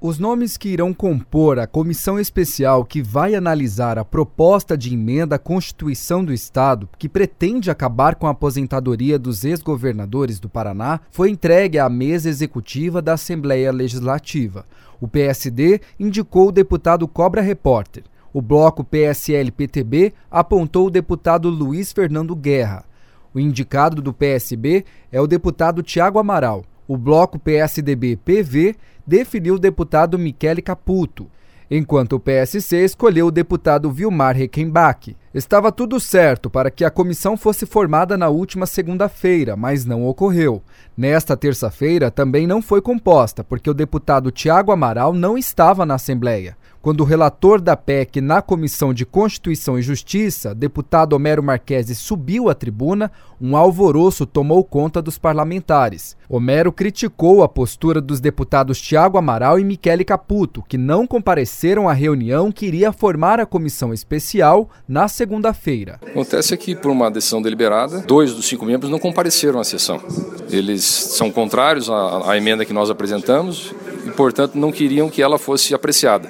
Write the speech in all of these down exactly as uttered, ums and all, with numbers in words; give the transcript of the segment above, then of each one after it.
Os nomes que irão compor a comissão especial que vai analisar a proposta de emenda à Constituição do Estado, que pretende acabar com a aposentadoria dos ex-governadores do Paraná, foi entregue à mesa executiva da Assembleia Legislativa. O P S D indicou o deputado Cobra Repórter. O bloco P S L P T B apontou o deputado Luiz Fernando Guerra. O indicado do P S B é o deputado Tiago Amaral. O bloco P S D B P V definiu o deputado Michele Caputo, enquanto o P S C escolheu o deputado Vilmar Reichenbach. Estava tudo certo para que a comissão fosse formada na última segunda-feira, mas não ocorreu. Nesta terça-feira também não foi composta, porque o deputado Tiago Amaral não estava na Assembleia. Quando o relator da P E C na Comissão de Constituição e Justiça, deputado Homero Marchesi, subiu à tribuna, um alvoroço tomou conta dos parlamentares. Homero criticou a postura dos deputados Tiago Amaral e Michele Caputo, que não compareceram à reunião que iria formar a comissão especial na segunda-feira. Acontece que, por uma decisão deliberada, dois dos cinco membros não compareceram à sessão. Eles são contrários à, à emenda que nós apresentamos e, portanto, não queriam que ela fosse apreciada.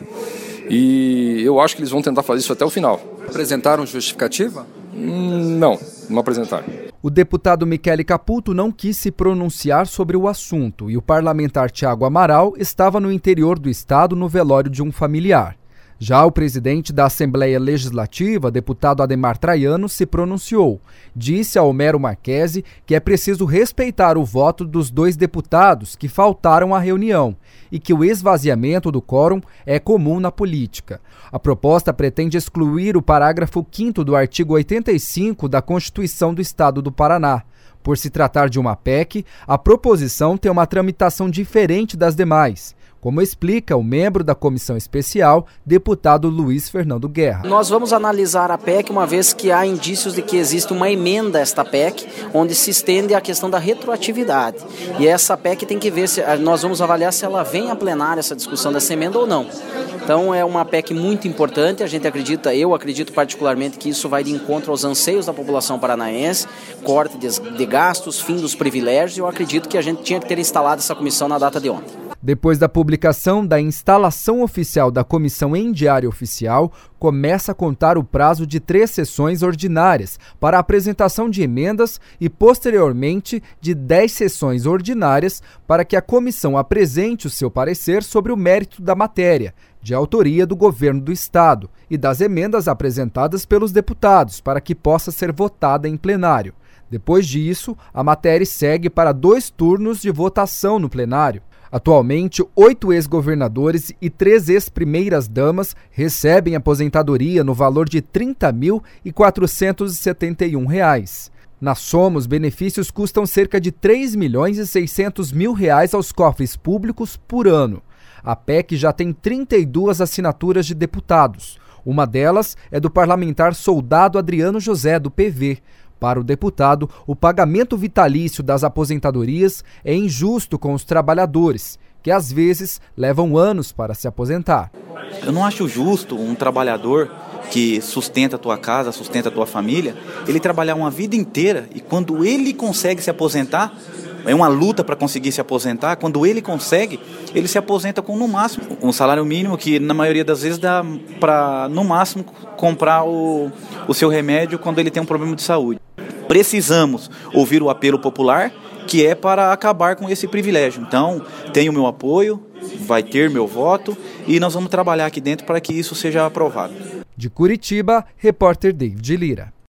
E eu acho que eles vão tentar fazer isso até o final. Apresentaram justificativa? Hum, não, não apresentaram. O deputado Michele Caputo não quis se pronunciar sobre o assunto e o parlamentar Tiago Amaral estava no interior do estado no velório de um familiar. Já o presidente da Assembleia Legislativa, deputado Ademar Traiano, se pronunciou. Disse a Homero Marchesi que é preciso respeitar o voto dos dois deputados que faltaram à reunião e que o esvaziamento do quórum é comum na política. A proposta pretende excluir o parágrafo quinto do artigo oitenta e cinco da Constituição do Estado do Paraná. Por se tratar de uma P E C, a proposição tem uma tramitação diferente das demais, como explica o membro da comissão especial, deputado Luiz Fernando Guerra. Nós vamos analisar a P E C uma vez que há indícios de que existe uma emenda a esta P E C, onde se estende a questão da retroatividade. E essa P E C tem que ver, se nós vamos avaliar se ela vem a plenário essa discussão dessa emenda ou não. Então é uma P E C muito importante, a gente acredita, eu acredito particularmente que isso vai de encontro aos anseios da população paranaense, corte de gastos, fim dos privilégios, e eu acredito que a gente tinha que ter instalado essa comissão na data de ontem. Depois da publicação da instalação oficial da comissão em Diário Oficial, começa a contar o prazo de três sessões ordinárias para a apresentação de emendas e, posteriormente, de dez sessões ordinárias para que a comissão apresente o seu parecer sobre o mérito da matéria, de autoria do governo do Estado, e das emendas apresentadas pelos deputados para que possa ser votada em plenário. Depois disso, a matéria segue para dois turnos de votação no plenário. Atualmente, oito ex-governadores e três ex-primeiras-damas recebem aposentadoria no valor de trinta mil quatrocentos e setenta e um reais. Na soma, os benefícios custam cerca de três milhões e seiscentos mil reais aos cofres públicos por ano. A P E C já tem trinta e duas assinaturas de deputados. Uma delas é do parlamentar Soldado Adriano José, do P V. Para o deputado, o pagamento vitalício das aposentadorias é injusto com os trabalhadores, que às vezes levam anos para se aposentar. Eu não acho justo um trabalhador que sustenta a tua casa, sustenta a tua família, ele trabalhar uma vida inteira e quando ele consegue se aposentar, é uma luta para conseguir se aposentar, quando ele consegue, ele se aposenta com no máximo um salário mínimo que na maioria das vezes dá para no máximo comprar o, o seu remédio quando ele tem um problema de saúde. Precisamos ouvir o apelo popular, que é para acabar com esse privilégio. Então, tem o meu apoio, vai ter meu voto e nós vamos trabalhar aqui dentro para que isso seja aprovado. De Curitiba, repórter David Lira.